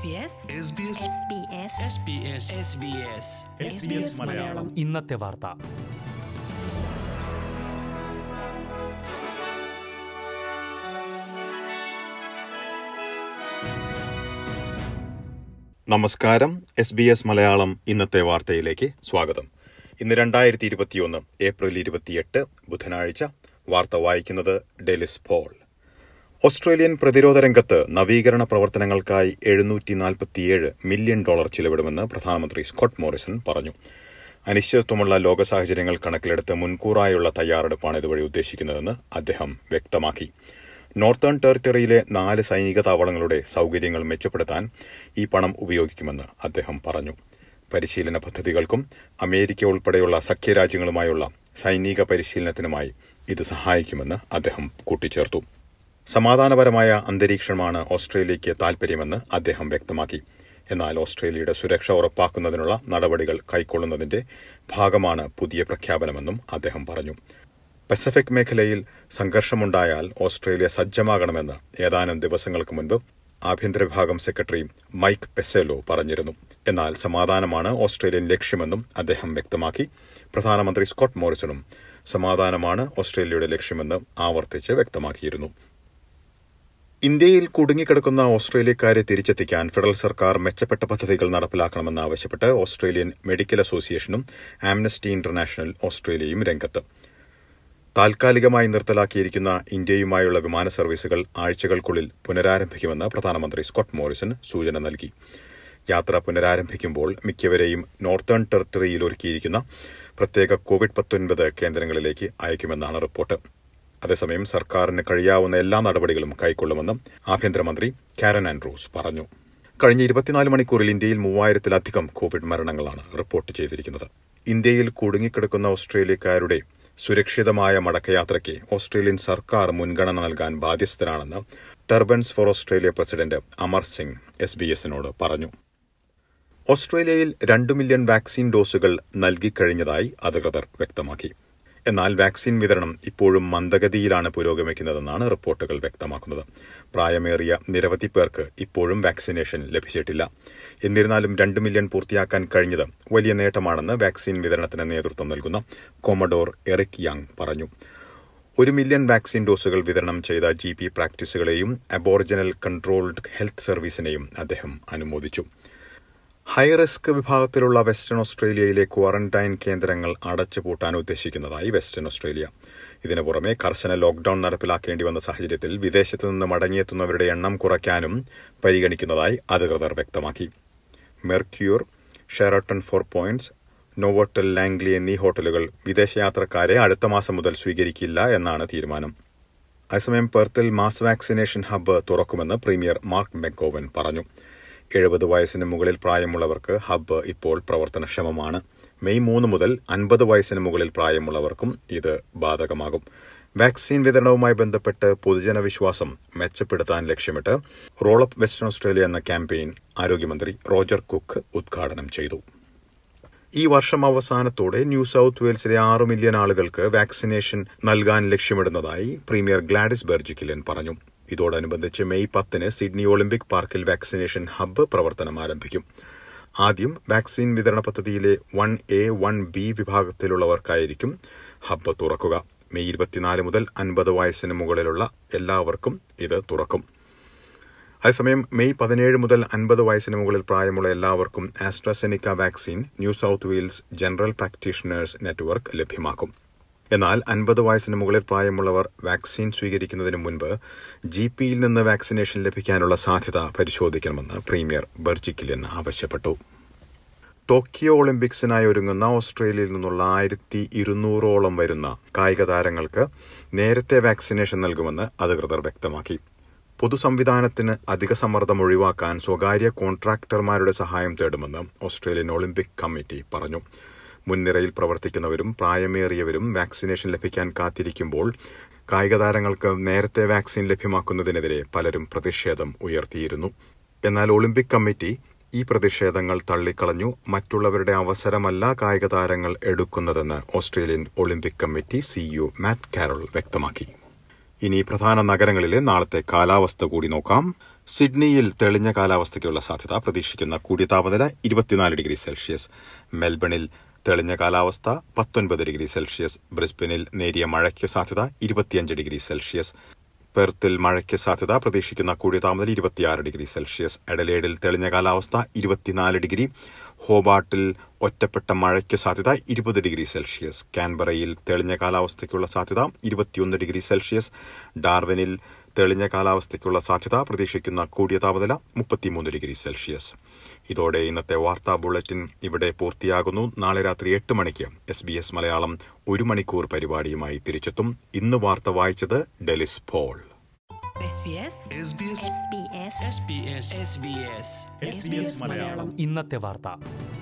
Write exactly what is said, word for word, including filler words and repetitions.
മലയാളം ഇന്നത്തെ വാർത്ത. നമസ്കാരം. എസ് ബി എസ് മലയാളം ഇന്നത്തെ വാർത്തയിലേക്ക് സ്വാഗതം. ഇന്ന് രണ്ടായിരത്തി ഇരുപത്തിയൊന്ന് ഏപ്രിൽ ഇരുപത്തിയെട്ട് ബുധനാഴ്ച. വാർത്ത വായിക്കുന്നത് ഡെലിസ് പോൾ. ഓസ്ട്രേലിയൻ പ്രതിരോധ രംഗത്ത് നവീകരണ പ്രവർത്തനങ്ങൾക്കായി എഴുന്നൂറ്റി നാൽപ്പത്തിയേഴ് മില്യൺ ഡോളർ ചിലവിടുമെന്ന് പ്രധാനമന്ത്രി സ്കോട്ട് മോറിസൺ പറഞ്ഞു. അനിശ്ചിതത്വമുള്ള ലോക സാഹചര്യങ്ങൾ കണക്കിലെടുത്ത് മുൻകൂറായുള്ള തയ്യാറെടുപ്പാണ് ഇതുവഴി ഉദ്ദേശിക്കുന്നതെന്ന് അദ്ദേഹം വ്യക്തമാക്കി. നോർത്തേൺ ടെറിട്ടറിയിലെ നാല് സൈനിക താവളങ്ങളുടെ സൌകര്യങ്ങൾ മെച്ചപ്പെടുത്താൻ ഈ പണം ഉപയോഗിക്കുമെന്ന് അദ്ദേഹം പറഞ്ഞു. പരിശീലന പദ്ധതികൾക്കും അമേരിക്ക ഉൾപ്പെടെയുള്ള സഖ്യരാജ്യങ്ങളുമായുള്ള സൈനിക പരിശീലനത്തിനുമായി ഇത് സഹായിക്കുമെന്ന് അദ്ദേഹം കൂട്ടിച്ചേർത്തു. സമാധാനപരമായ അന്തരീക്ഷമാണ് ഓസ്ട്രേലിയയ്ക്ക് താൽപര്യമെന്ന് അദ്ദേഹം വ്യക്തമാക്കി. എന്നാൽ ഓസ്ട്രേലിയയുടെ സുരക്ഷ ഉറപ്പാക്കുന്നതിനുള്ള നടപടികൾ കൈക്കൊള്ളുന്നതിന്റെ ഭാഗമാണ് പുതിയ പ്രഖ്യാപനമെന്നും അദ്ദേഹം പറഞ്ഞു. പസഫിക് മേഖലയിൽ സംഘർഷമുണ്ടായാൽ ഓസ്ട്രേലിയ സജ്ജമാകണമെന്ന് ഏതാനും ദിവസങ്ങൾക്ക് മുൻപ് ആഭ്യന്തര വിഭാഗം സെക്രട്ടറി മൈക്ക് പെസേലോ പറഞ്ഞിരുന്നു. എന്നാൽ സമാധാനമാണ് ഓസ്ട്രേലിയൻ ലക്ഷ്യമെന്നും അദ്ദേഹം വ്യക്തമാക്കി. പ്രധാനമന്ത്രി സ്കോട്ട് മോറിസണും സമാധാനമാണ് ഓസ്ട്രേലിയയുടെ ലക്ഷ്യമെന്ന് ആവർത്തിച്ച് വ്യക്തമാക്കിയിരുന്നു. ഇന്ത്യയിൽ കുടുങ്ങിക്കിടക്കുന്ന ഓസ്ട്രേലിയക്കാരെ തിരിച്ചെത്തിക്കാൻ ഫെഡറൽ സർക്കാർ മെച്ചപ്പെട്ട പദ്ധതികൾ നടപ്പിലാക്കണമെന്നാവശ്യപ്പെട്ട് ഓസ്ട്രേലിയൻ മെഡിക്കൽ അസോസിയേഷനും ആംനസ്റ്റി ഇന്റർനാഷണൽ ഓസ്ട്രേലിയയും രംഗത്ത്. താൽക്കാലികമായി നിർത്തലാക്കിയിരിക്കുന്ന ഇന്ത്യയുമായുള്ള വിമാന സർവീസുകൾ ആഴ്ചകൾക്കുള്ളിൽ പുനരാരംഭിക്കുമെന്ന് പ്രധാനമന്ത്രി സ്കോട്ട് മോറിസൺ സൂചന നൽകി. യാത്ര പുനരാരംഭിക്കുമ്പോൾ മിക്കവരെയും നോർത്തേൺ ടെറിട്ടറിയിൽ ഒരുക്കിയിരിക്കുന്ന പ്രത്യേക കോവിഡ് പത്തൊൻപത് കേന്ദ്രങ്ങളിലേക്ക് അയക്കുമെന്നാണ് റിപ്പോർട്ട്. അതേസമയം സർക്കാരിന് കഴിയാവുന്ന എല്ലാ നടപടികളും കൈക്കൊള്ളുമെന്നും ആഭ്യന്തരമന്ത്രി കാരൻ ആൻഡ്രൂസ് പറഞ്ഞു. കഴിഞ്ഞ ഇരുപത്തിനാല് മണിക്കൂറിൽ ഇന്ത്യയിൽ മൂവായിരത്തിലധികം കോവിഡ് മരണങ്ങളാണ് റിപ്പോർട്ട് ചെയ്തിരിക്കുന്നത്. ഇന്ത്യയിൽ കുടുങ്ങിക്കിടക്കുന്ന ഓസ്ട്രേലിയക്കാരുടെ സുരക്ഷിതമായ മടക്കയാത്രയ്ക്ക് ഓസ്ട്രേലിയൻ സർക്കാർ മുൻഗണന നൽകാൻ ബാധ്യസ്ഥരാണെന്ന് turbans for Australia president Amar Singh S B എസിനോട് പറഞ്ഞു. ഓസ്ട്രേലിയയിൽ രണ്ടു മില്യൺ വാക്സിൻ ഡോസുകൾ നൽകിക്കഴിഞ്ഞതായി അധികൃതർ വ്യക്തമാക്കി. എന്നാൽ വാക്സിൻ വിതരണം ഇപ്പോഴും മന്ദഗതിയിലാണ് പുരോഗമിക്കുന്നതെന്നാണ് റിപ്പോർട്ടുകൾ വ്യക്തമാക്കുന്നത്. പ്രായമേറിയ നിരവധി പേർക്ക് ഇപ്പോഴും വാക്സിനേഷൻ ലഭിച്ചിട്ടില്ല. എന്നിരുന്നാലും രണ്ട് മില്യൺ പൂർത്തിയാക്കാൻ കഴിഞ്ഞത് വലിയ നേട്ടമാണെന്ന് വാക്സിൻ വിതരണത്തിന് നേതൃത്വം നൽകുന്ന കൊമഡോർ എറിക് യങ് പറഞ്ഞു. ഒരു മില്യൺ വാക്സിൻ ഡോസുകൾ വിതരണം ചെയ്ത ജി പി പ്രാക്ടീസുകളെയും അബോറിജിനൽ കൺട്രോൾഡ് ഹെൽത്ത് സർവീസിനെയും അദ്ദേഹം അനുമോദിച്ചു. ഹൈറിസ്ക് വിഭാഗത്തിലുള്ള വെസ്റ്റേൺ ഓസ്ട്രേലിയയിലെ ക്വാറന്റൈൻ കേന്ദ്രങ്ങൾ അടച്ചുപൂട്ടാൻ ഉദ്ദേശിക്കുന്നതായി വെസ്റ്റേൺ ഓസ്ട്രേലിയ. ഇതിനു പുറമെ കർശന ലോക്ഡൌൺ നടപ്പിലാക്കേണ്ടി വന്ന സാഹചര്യത്തിൽ വിദേശത്തു നിന്ന് മടങ്ങിയെത്തുന്നവരുടെ എണ്ണം കുറയ്ക്കാനും പരിഗണിക്കുന്നതായി അധികൃതർ വ്യക്തമാക്കി. Mercure, Sheraton Four Points, Novotel Langley എന്നീ ഹോട്ടലുകൾ വിദേശയാത്രക്കാരെ അടുത്ത മാസം മുതൽ സ്വീകരിക്കില്ല എന്നാണ് തീരുമാനം. അതേസമയം പെർത്തിൽ മാസ് വാക്സിനേഷൻ ഹബ്ബ് തുറക്കുമെന്ന് പ്രീമിയർ മാർക്ക് മെക്കോവൻ പറഞ്ഞു. എഴുപത് വയസ്സിന് മുകളിൽ പ്രായമുള്ളവർക്ക് ഹബ്ബ് ഇപ്പോൾ പ്രവർത്തനക്ഷമമാണ്. മെയ് മൂന്ന് മുതൽ അൻപത് വയസ്സിന് മുകളിൽ പ്രായമുള്ളവർക്കും ഇത് ബാധകമാകും. വാക്സിൻ വിതരണവുമായി ബന്ധപ്പെട്ട് പൊതുജന വിശ്വാസം മെച്ചപ്പെടുത്താൻ ലക്ഷ്യമിട്ട് റോളപ്പ് വെസ്റ്റേൺ ഓസ്ട്രേലിയ എന്ന ക്യാമ്പയിൻ ആരോഗ്യമന്ത്രി റോജർ കുക്ക് ഉദ്ഘാടനം ചെയ്തു. ഈ വർഷം അവസാനത്തോടെ ന്യൂ സൌത്ത് വെയിൽസിലെ ആറ് മില്യൺ ആളുകൾക്ക് വാക്സിനേഷൻ നൽകാൻ ലക്ഷ്യമിടുന്നതായി പ്രീമിയർ ഗ്ലാഡിസ് ബെർജിക്കിലൻ പറഞ്ഞു. ഇതോടനുബന്ധിച്ച് മെയ് പത്തിന് സിഡ്നി ഒളിമ്പിക് പാർക്കിൽ വാക്സിനേഷൻ ഹബ്ബ് പ്രവർത്തനം ആരംഭിക്കും. ആദ്യം വാക്സിൻ വിതരണ പദ്ധതിയിലെ വൺ എ വൺ ബി വിഭാഗത്തിലുള്ളവർക്കായിരിക്കും ഹബ്ബ് തുറക്കുക. മെയ് ഇരുപത്തിനാല് മുതൽ അൻപത് വയസ്സിന് മുകളിലുള്ള എല്ലാവർക്കും ഇത് തുറക്കും. അതേസമയം മെയ് പതിനേഴ് മുതൽ അൻപത് വയസ്സിന് മുകളിൽ പ്രായമുള്ള എല്ലാവർക്കും AstraZeneca vaccine New South Wales general practitioners network ലഭ്യമാക്കും. എന്നാൽ അൻപത് വയസ്സിന് മുകളിൽ പ്രായമുള്ളവർ വാക്സിൻ സ്വീകരിക്കുന്നതിന് മുൻപ് ജി പിയിൽ നിന്ന് വാക്സിനേഷൻ ലഭിക്കാനുള്ള സാധ്യത പരിശോധിക്കണമെന്ന് പ്രീമിയർ ബെർജിക്കിലൻ ആവശ്യപ്പെട്ടു. ടോക്കിയോ ഒളിമ്പിക്സിനായി ഒരുങ്ങുന്ന ഓസ്ട്രേലിയയിൽ നിന്നുള്ള ആയിരത്തി ഇരുന്നൂറോളം വരുന്ന കായിക താരങ്ങൾക്ക് നേരത്തെ വാക്സിനേഷൻ നൽകുമെന്ന് അധികൃതർ വ്യക്തമാക്കി. പൊതുസംവിധാനത്തിന് അധിക സമ്മർദ്ദം ഒഴിവാക്കാൻ സ്വകാര്യ കോൺട്രാക്ടർമാരുടെ സഹായം തേടുമെന്ന് ഓസ്ട്രേലിയൻ ഒളിമ്പിക് കമ്മിറ്റി പറഞ്ഞു. മുൻനിരയിൽ പ്രവർത്തിക്കുന്നവരും പ്രായമേറിയവരും വാക്സിനേഷൻ ലഭിക്കാൻ കാത്തിരിക്കുമ്പോൾ കായിക താരങ്ങൾക്ക് നേരത്തെ വാക്സിൻ ലഭ്യമാക്കുന്നതിനെതിരെ പലരും പ്രതിഷേധം ഉയർത്തിയിരുന്നു. എന്നാൽ ഒളിമ്പിക് കമ്മിറ്റി ഈ പ്രതിഷേധങ്ങൾ തള്ളിക്കളഞ്ഞു. മറ്റുള്ളവരുടെ അവസരമല്ല കായിക താരങ്ങൾ എടുക്കുന്നതെന്ന് Australian Olympic Committee CEO Matt Carroll വ്യക്തമാക്കി. ഇനി പ്രധാന നഗരങ്ങളിലെ നാളത്തെ കാലാവസ്ഥ കൂടി നോക്കാം. സിഡ്നിയിൽ തെളിഞ്ഞ കാലാവസ്ഥയ്ക്കുള്ള സാധ്യത. പ്രതീക്ഷിക്കുന്ന കൂടിയ താപനില ഇരുപത്തിനാല് ഡിഗ്രി സെൽഷ്യസ്. മെൽബണിൽ തെളിഞ്ഞ കാലാവസ്ഥ പത്തൊൻപത് ഡിഗ്രി സെൽഷ്യസ്. ബ്രിസ്ബനിൽ നേരിയ മഴയ്ക്ക് സാധ്യത ഇരുപത്തിയഞ്ച് ഡിഗ്രി സെൽഷ്യസ്. പെർത്തിൽ മഴയ്ക്ക് സാധ്യത. പ്രതീക്ഷിക്കുന്ന കൂടിയ താപനില ഇരുപത്തിയാറ് ഡിഗ്രി സെൽഷ്യസ്. എഡലേഡിൽ തെളിഞ്ഞ കാലാവസ്ഥ ഇരുപത്തിനാല് ഡിഗ്രി. ഹോബാട്ടിൽ ഒറ്റപ്പെട്ട മഴയ്ക്ക് സാധ്യത ഇരുപത് ഡിഗ്രി സെൽഷ്യസ്. കാൻബറയിൽ തെളിഞ്ഞ കാലാവസ്ഥയ്ക്കുള്ള സാധ്യത ഇരുപത്തിയൊന്ന് ഡിഗ്രി സെൽഷ്യസ്. ഡാർവിനിൽ തെളിഞ്ഞ കാലാവസ്ഥയ്ക്കുള്ള സാധ്യത. പ്രതീക്ഷിക്കുന്ന കൂടിയ താപനില മുപ്പത്തിമൂന്ന് ഡിഗ്രി സെൽഷ്യസ്. ഇതോടെ ഇന്നത്തെ വാർത്താ ബുള്ളറ്റിൻ ഇവിടെ പൂർത്തിയാകുന്നു. നാളെ രാത്രി എട്ട് മണിക്ക് എസ് ബി എസ് മലയാളം ഒരു മണിക്കൂർ പരിപാടിയുമായി തിരിച്ചെത്തും. ഇന്ന് വാർത്ത വായിച്ചത് ഡെലിസ് പോൾ. ഇന്നത്തെ വാർത്ത.